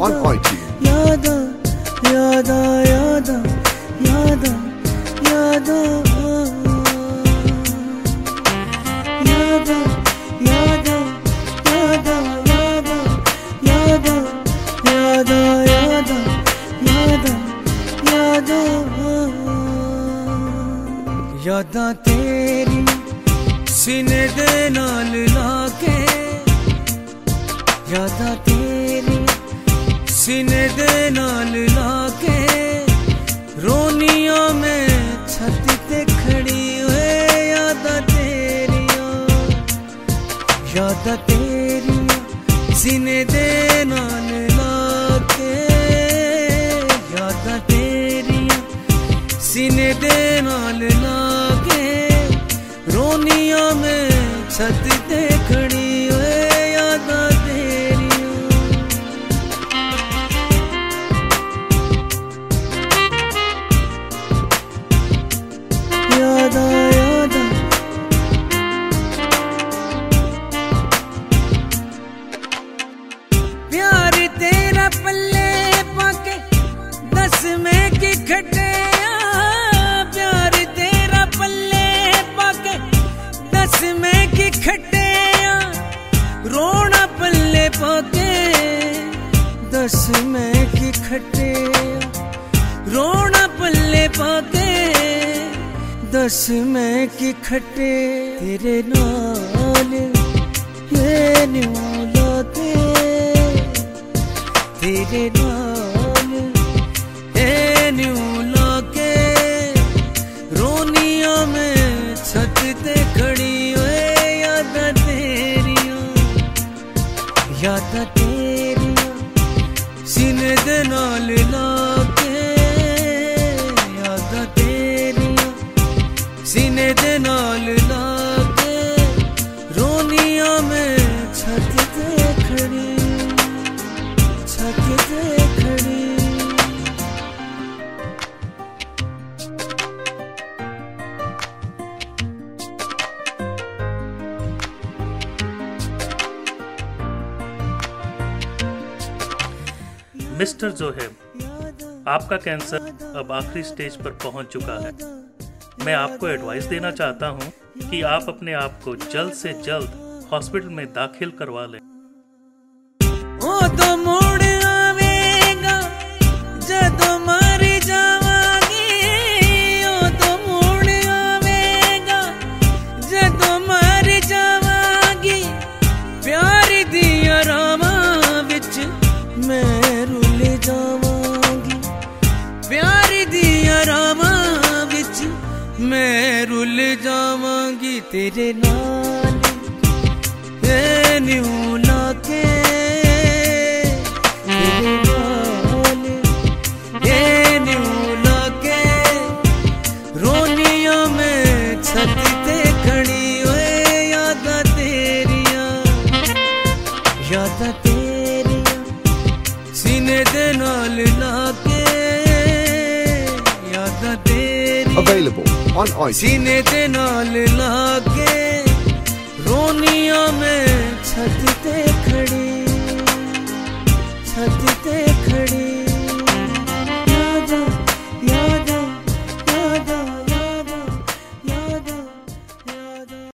on iTunes. Yada, yada, yada, yada, yada, yada, yada, yada, yada, yada, yada, yada, yada, yada तेरी सीने दे नाल लाके, यादा तेरी सीने दे नाल लाके, रोनिया में छत ते खड़ी हुए, यादा तेरिया सीने दे नाल लाके, यादा तेरिया सीने दे नाल लाके, रोनिया में छत ते खड़ी हुए, यादा तेरिया। यादा यादा प्यार तेरा पल्ले पाके दस में की खटे, प्यार तेरा पल्ले पाके दस में की खटे, रोना पल्ले पाके दस में की खटे, रोना पल्ले पाके दस में की खटे, तेरे नाल ये न्यू लाके, तेरे नाल ये न्यू लाके, रोनिया में छत ते खड़ी हुए, यादा तेरिया सीने दे नाल लाके, यादा तेरिया सीने दे नाल लाके, रोनिया में छत ते खड़ी, छत ते खड़ी। मिस्टर जोहेब, आपका कैंसर अब आखिरी स्टेज पर पहुंच चुका है। मैं आपको एडवाइस देना चाहता हूं कि आप अपने आप को जल्द से जल्द हॉस्पिटल में दाखिल करवा लें। ओ तो मोड़ आवेगा जदों मारी जावांगी, ओ तो मोड़ आवेगा जदों मारी जावांगी, प्यार दिया रावां विच मैं रुल जावांगी, प्यार दिया रावां विच मैं रुल जावांगी, तेरे नाल ये न्यू लाके, तेरे नाल ये न्यू लाके, रोनिया में छत ते खड़ी हुए, यादा तेरिया सीने दे नाल लाके, यादा तेरी Available on iTunes. सीने दे नाल लाके, रोनिया में छत ते खड़ी, छत ते खड़ी।